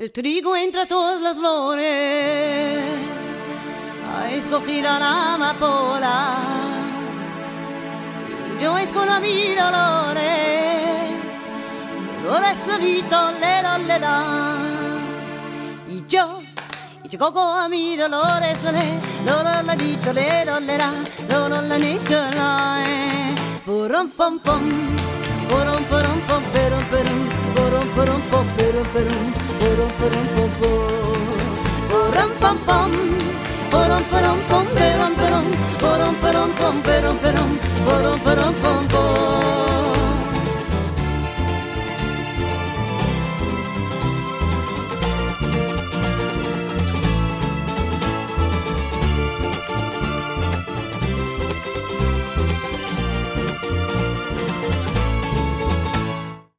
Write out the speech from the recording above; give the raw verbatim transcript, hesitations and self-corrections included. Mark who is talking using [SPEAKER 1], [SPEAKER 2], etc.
[SPEAKER 1] el trigo entre todas las flores, ha escogido la amapola. Yo escojo a mi Dolores, Dolores solito le do le da. Y yo, y yo cojo a mi Dolores, le do le dito le do le da, do le dito la. Purum pom pom, purum purum pom perum perum, purum purum pom perum perum, purum purum pom pom, purum pom pom, purum purum.